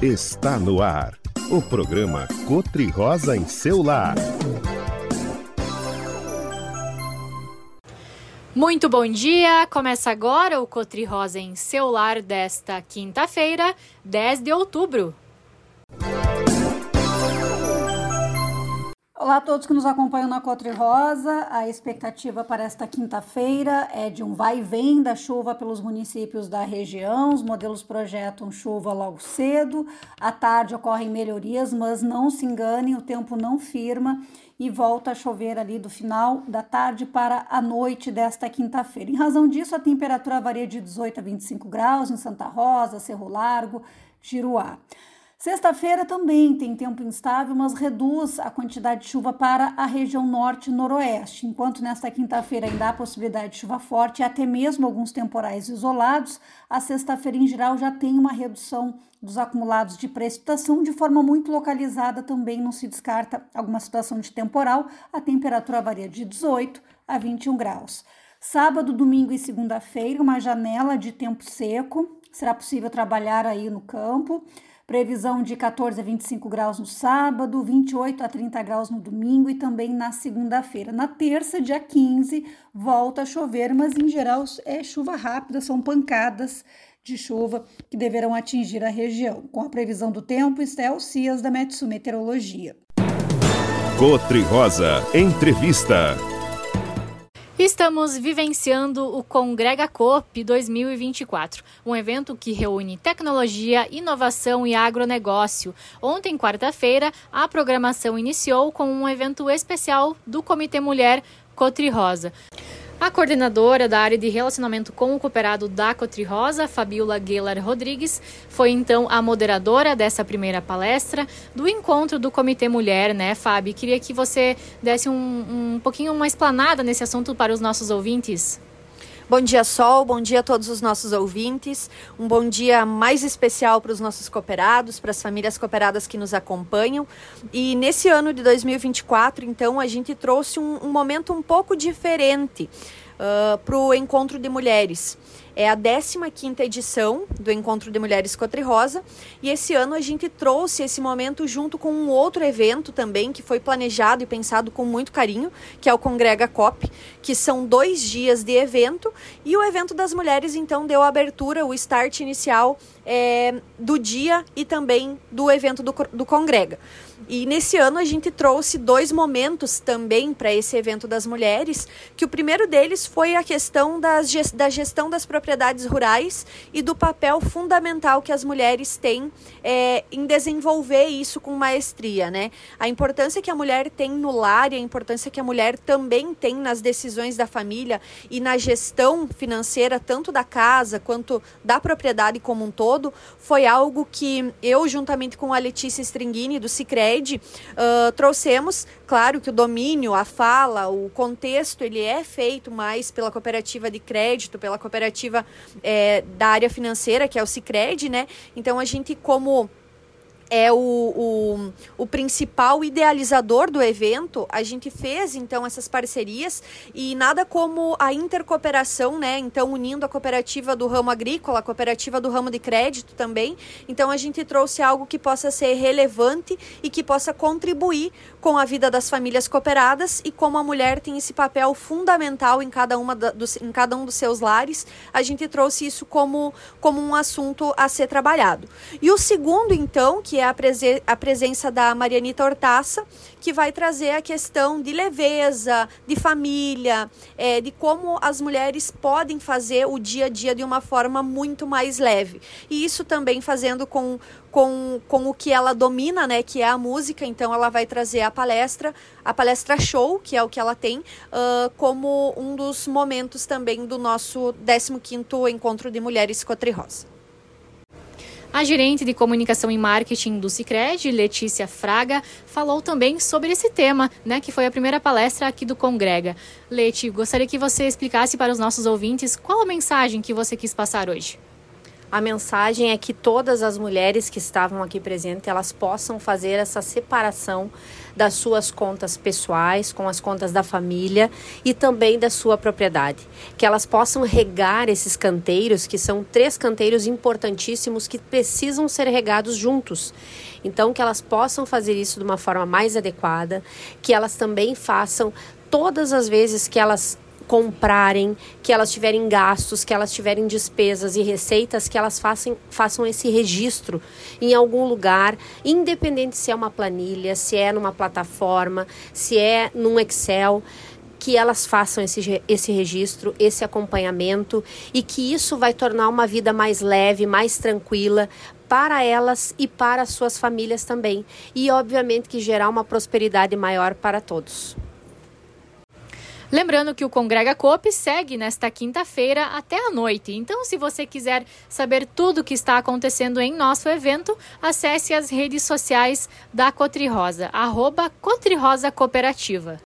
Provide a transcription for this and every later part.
Está no ar, o programa Cotri-Rosa em seu lar. Muito bom dia! Começa agora o Cotri-Rosa em seu lar desta quinta-feira, 10 de outubro. Olá a todos que nos acompanham na Cotri-Rosa. A expectativa para esta quinta-feira é de um vai e vem da chuva pelos municípios da região. Os modelos projetam chuva logo cedo. À tarde ocorrem melhorias, mas não se enganem, o tempo não firma e volta a chover ali do final da tarde para a noite desta quinta-feira. Em razão disso, a temperatura varia de 18 a 25 graus em Santa Rosa, Cerro Largo, Giruá. Sexta-feira também tem tempo instável, mas reduz a quantidade de chuva para a região norte e noroeste. Enquanto nesta quinta-feira ainda há possibilidade de chuva forte e até mesmo alguns temporais isolados, a sexta-feira em geral já tem uma redução dos acumulados de precipitação de forma muito localizada. Também não se descarta alguma situação de temporal. A temperatura varia de 18 a 21 graus. Sábado, domingo e segunda-feira, uma janela de tempo seco. Será possível trabalhar aí no campo. Previsão de 14 a 25 graus no sábado, 28 a 30 graus no domingo e também na segunda-feira. Na terça, dia 15, volta a chover, mas em geral é chuva rápida, são pancadas de chuva que deverão atingir a região. Com a previsão do tempo, Estel Cias da Metsu Meteorologia. Cotri-Rosa Entrevista. Estamos vivenciando o Congrega Coop 2024, um evento que reúne tecnologia, inovação e agronegócio. Ontem, quarta-feira, a programação iniciou com um evento especial do Comitê Mulher Cotri-Rosa. A coordenadora da área de relacionamento com o cooperado da Cotri-Rosa, Fabiola Guelar Rodrigues, foi então a moderadora dessa primeira palestra do encontro do Comitê Mulher, né, Fábio? Queria que você desse um pouquinho uma explanada nesse assunto para os nossos ouvintes. Bom dia, Sol. Bom dia a todos os nossos ouvintes. Um bom dia mais especial para os nossos cooperados, para as famílias cooperadas que nos acompanham. E nesse ano de 2024, então, a gente trouxe um momento um pouco diferente para o Encontro de Mulheres. É a 15ª edição do Encontro de Mulheres Cotri-Rosa e esse ano a gente trouxe esse momento junto com um outro evento também que foi planejado e pensado com muito carinho, que é o Congrega Coop, que são 2 dias de evento e o evento das mulheres então deu a abertura, o start inicial do dia e também do evento do Congrega. E nesse ano a gente trouxe 2 momentos também para esse evento das mulheres, que o primeiro deles foi a questão da gestão das propriedades rurais e do papel fundamental que as mulheres têm em desenvolver isso com maestria, né? A importância que a mulher tem no lar e a importância que a mulher também tem nas decisões da família e na gestão financeira, tanto da casa quanto da propriedade como um todo, foi algo que eu, juntamente com a Letícia Stringini, do Sicredi, trouxemos. Claro que o domínio, a fala, o contexto, ele é feito mais pela cooperativa de crédito, pela cooperativa da área financeira, que é o Sicredi, né? Então, a gente, como o principal idealizador do evento, a gente fez então essas parcerias e nada como a intercooperação, né? Então unindo a cooperativa do ramo agrícola, a cooperativa do ramo de crédito também. Então a gente trouxe algo que possa ser relevante e que possa contribuir com a vida das famílias cooperadas e como a mulher tem esse papel fundamental em cada um dos seus lares, a gente trouxe isso como um assunto a ser trabalhado. E o segundo então, que é a presença da Marianita Hortaça, que vai trazer a questão de leveza, de família, de como as mulheres podem fazer o dia a dia de uma forma muito mais leve. E isso também fazendo com o que ela domina, né, que é a música. Então ela vai trazer a palestra show, que é o que ela tem, como um dos momentos também do nosso 15º Encontro de Mulheres Cotri-Rosa. A gerente de comunicação e marketing do Sicredi, Letícia Fraga, falou também sobre esse tema, né, que foi a primeira palestra aqui do Congrega. Leti, gostaria que você explicasse para os nossos ouvintes qual a mensagem que você quis passar hoje. A mensagem é que todas as mulheres que estavam aqui presentes, elas possam fazer essa separação das suas contas pessoais com as contas da família e também da sua propriedade. Que elas possam regar esses canteiros, que são 3 canteiros importantíssimos que precisam ser regados juntos. Então, que elas possam fazer isso de uma forma mais adequada, que elas também façam todas as vezes que elas comprarem, que elas tiverem gastos, que elas tiverem despesas e receitas, que elas façam esse registro em algum lugar, independente se é uma planilha, se é numa plataforma, se é num Excel, que elas façam esse registro, esse acompanhamento, e que isso vai tornar uma vida mais leve, mais tranquila para elas e para as suas famílias também. E, obviamente, que gerar uma prosperidade maior para todos. Lembrando que o Congrega Coop segue nesta quinta-feira até a noite. Então, se você quiser saber tudo o que está acontecendo em nosso evento, acesse as redes sociais da Cotrirosa, @Cotrirosa Cooperativa.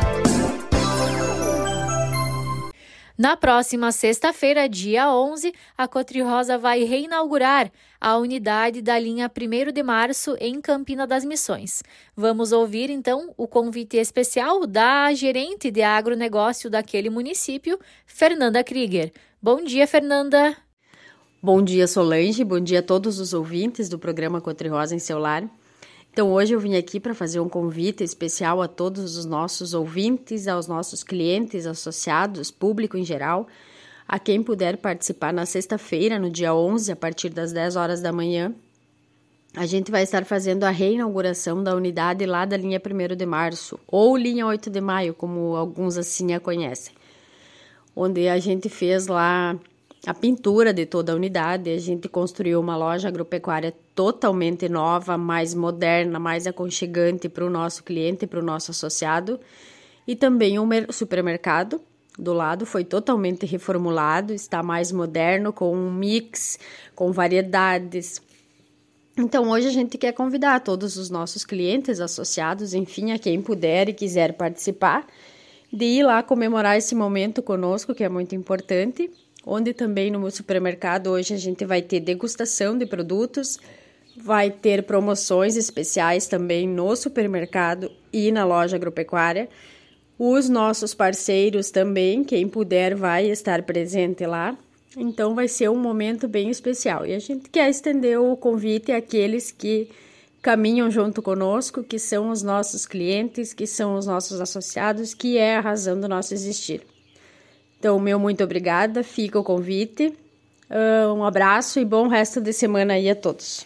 Na próxima sexta-feira, dia 11, a Cotrirosa vai reinaugurar a unidade da linha 1º de março em Campina das Missões. Vamos ouvir, então, o convite especial da gerente de agronegócio daquele município, Fernanda Krieger. Bom dia, Fernanda. Bom dia, Solange. Bom dia a todos os ouvintes do programa Cotrirosa em seu lar. Então, hoje eu vim aqui para fazer um convite especial a todos os nossos ouvintes, aos nossos clientes, associados, público em geral, a quem puder participar na sexta-feira, no dia 11, a partir das 10 horas da manhã. A gente vai estar fazendo a reinauguração da unidade lá da linha 1º de março, ou linha 8 de maio, como alguns assim a conhecem, onde a gente fez lá a pintura de toda a unidade. A gente construiu uma loja agropecuária totalmente nova, mais moderna, mais aconchegante para o nosso cliente, para o nosso associado. E também um supermercado do lado foi totalmente reformulado, está mais moderno, com um mix, com variedades. Então, hoje a gente quer convidar todos os nossos clientes, associados, enfim, a quem puder e quiser participar, de ir lá comemorar esse momento conosco, que é muito importante, onde também no supermercado hoje a gente vai ter degustação de produtos, vai ter promoções especiais também no supermercado e na loja agropecuária. Os nossos parceiros também, quem puder vai estar presente lá. Então vai ser um momento bem especial. E a gente quer estender o convite àqueles que caminham junto conosco, que são os nossos clientes, que são os nossos associados, que é a razão do nosso existir. Então, meu muito obrigada, fica o convite, um abraço e bom resto de semana aí a todos.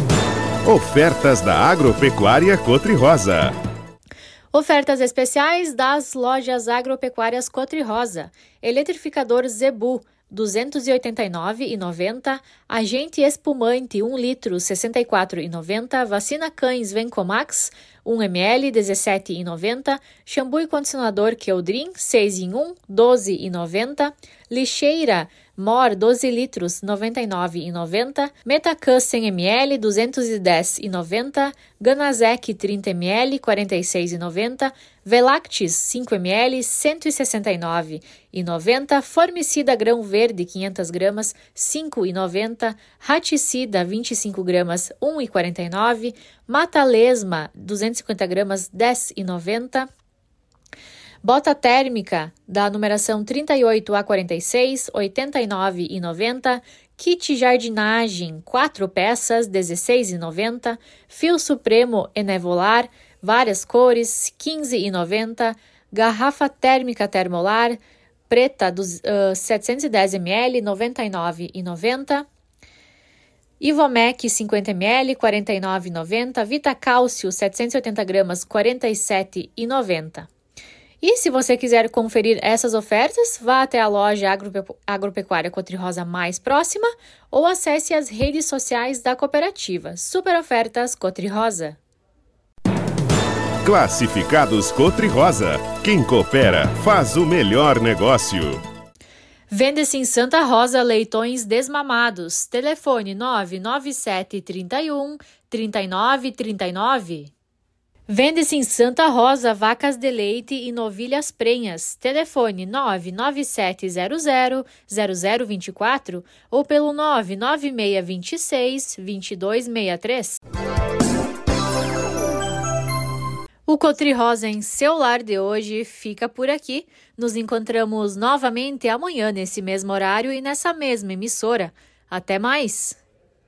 Ofertas da Agropecuária Cotrirosa. Ofertas especiais das lojas agropecuárias Cotrirosa. Eletrificador Zebu, R$ 289,90. Agente espumante, 1 litro, R$ 64,90. Vacina Cães Vencomax, 1 ml, R$ 17,90. Shampoo e condicionador Keldrin, 6 em 1, R$ 12,90. Lixeira Mor, 12 litros, R$ 99,90. Metacan 100 ml, R$ 210,90. Ganazec 30 ml, R$ 46,90. Velactis 5 ml, R$ 169,90. Formicida grão verde 500 gramas, R$ 5,90. Raticida 25 gramas, R$ 1,49. Mata Lesma 250 gramas, R$ 10,90. Bota térmica da numeração 38 a 46, R$ 89,90. Kit jardinagem 4 peças, R$ 16,90. Fio Supremo Enevolar, várias cores, R$ 15,90. Garrafa térmica termolar preta 710 ml, R$ 99,90. Ivomec 50 ml, R$ 49,90. Vita Cálcio 780 gramas, R$ 47,90. E se você quiser conferir essas ofertas, vá até a loja agropecuária Cotrirosa mais próxima ou acesse as redes sociais da cooperativa. Super Ofertas Cotrirosa. Classificados Cotrirosa. Quem coopera faz o melhor negócio. Vende-se em Santa Rosa leitões desmamados. Telefone 997 31 39 39. Vende-se em Santa Rosa vacas de leite e novilhas prenhas. Telefone 997000024 ou pelo 99626-2263. O Cotri Rosa em Seu Lar de hoje fica por aqui. Nos encontramos novamente amanhã nesse mesmo horário e nessa mesma emissora. Até mais!